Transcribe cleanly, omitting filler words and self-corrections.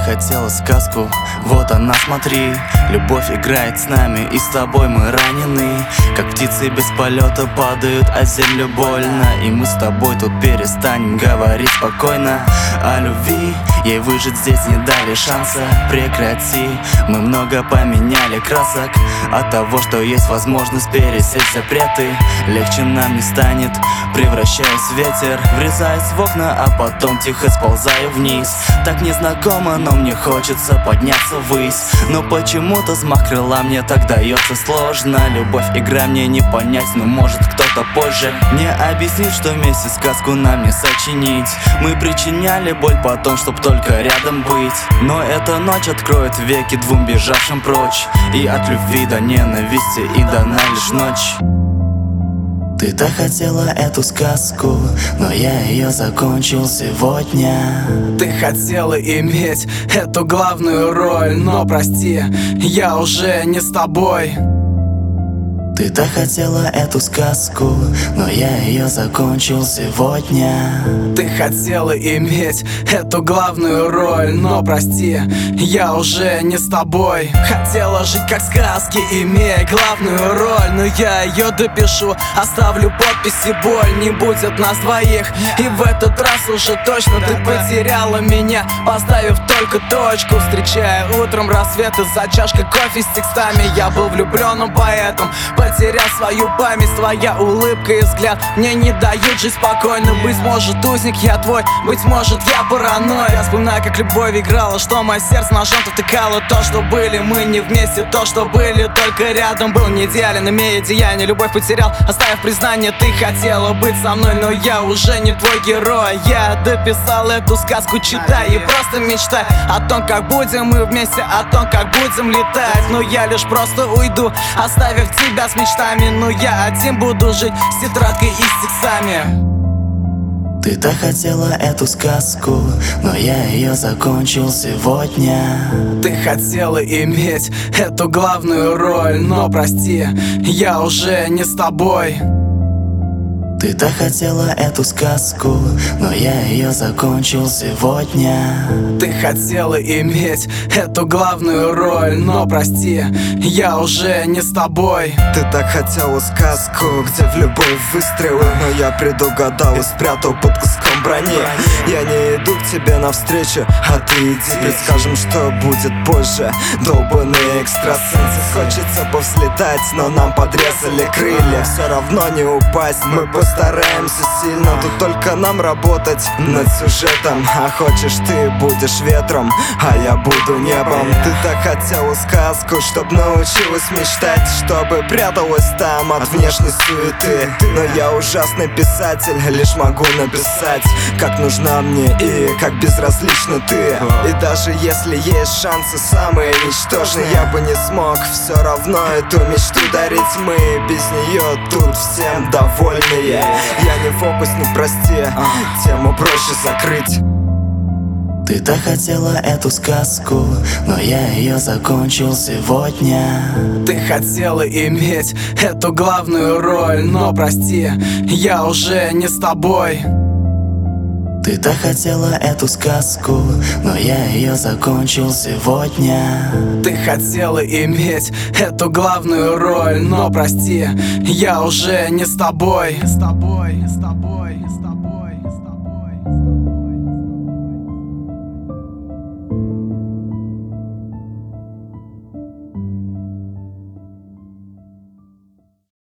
хотела сказку, вот она, смотри. Любовь играет с нами, и с тобой мы ранены. Как птицы без полета падают, а землю больно. И мы с тобой тут перестанем говорить спокойно о любви. Ей выжить здесь не дали шанса. Прекрати, мы много поменяли красок. От того, что есть возможность пересечь запреты, легче нам не станет, превращаясь в ветер. Врезаясь в окна, а потом тихо сползаю вниз. Так незнакомо, но мне хочется подняться ввысь. Но почему-то взмах крыла мне так дается сложно. Любовь, игра, мне не понять, но может кто-то позже мне объяснит, что вместе сказку нам не сочинить. Мы причиняли боль потом, чтоб только рядом быть. Но эта ночь откроет веки двум бежавшим прочь. И от любви до ненависти и дана лишь ночь. Ты так хотела эту сказку, но я ее закончил сегодня. Ты хотела иметь эту главную роль, но прости, я уже не с тобой. Ты так хотела эту сказку, но я ее закончил сегодня. Ты хотела иметь эту главную роль, но прости, я уже не с тобой. Хотела жить как сказки, имея главную роль, но я ее допишу, оставлю подписи боль. Не будет нас двоих, и в этот раз уже точно ты потеряла меня, поставив только точку. Встречая утром рассветы за чашкой кофе с текстами. Я был влюбленным поэтом, потерял свою память. Твоя улыбка и взгляд мне не дают жить спокойно. Быть может, узник я твой, быть может, я параноик. Я вспоминаю, как любовь играла, что мое сердце ножом втыкало. То, что были мы не вместе, то, что были только рядом. Был не идеален, имея деяние, любовь потерял, оставив признание. Ты хотела быть со мной, но я уже не твой герой. Я дописал эту сказку, читай и просто мечтай о том, как будем мы вместе, о том, как будем летать. Но я лишь просто уйду, оставив тебя с мечтами. Но я один буду жить с тетрадкой и с текстами. Ты так хотела эту сказку, но я ее закончил сегодня. Ты хотела иметь эту главную роль, но прости, я уже не с тобой. Ты так хотела эту сказку, но я ее закончил сегодня. Ты хотела иметь эту главную роль, но прости, я уже не с тобой. Ты так хотела сказку, где в любовь выстрелы, но я предугадал и спрятал под куском брони. Я не иду к тебе навстречу, а ты иди. Предскажем, что будет позже. Долбаные экстрасенсы. Хочется повзлетать, но нам подрезали крылья. Все равно не упасть, мы постараемся сильно. Тут только нам работать над сюжетом. А хочешь, ты будешь ветром, а я буду небом. Ты так хотела сказку, чтоб научилась мечтать, чтобы пряталась там от внешней суеты. Но я ужасный писатель, лишь могу написать, как нужна мне и как безразлична ты. И даже если есть шансы самые ничтожные, я бы не смог все равно эту мечту дарить. Мы без нее тут всем довольные. Я не фокусник, прости, тему проще закрыть. Ты так хотела эту сказку, но я ее закончил сегодня. Ты хотела иметь эту главную роль, но прости, я уже не с тобой. Ты так хотела эту сказку, но я ее закончил сегодня. Ты хотела иметь эту главную роль, но прости, я уже не с тобой. С тобой, с тобой, с тобой.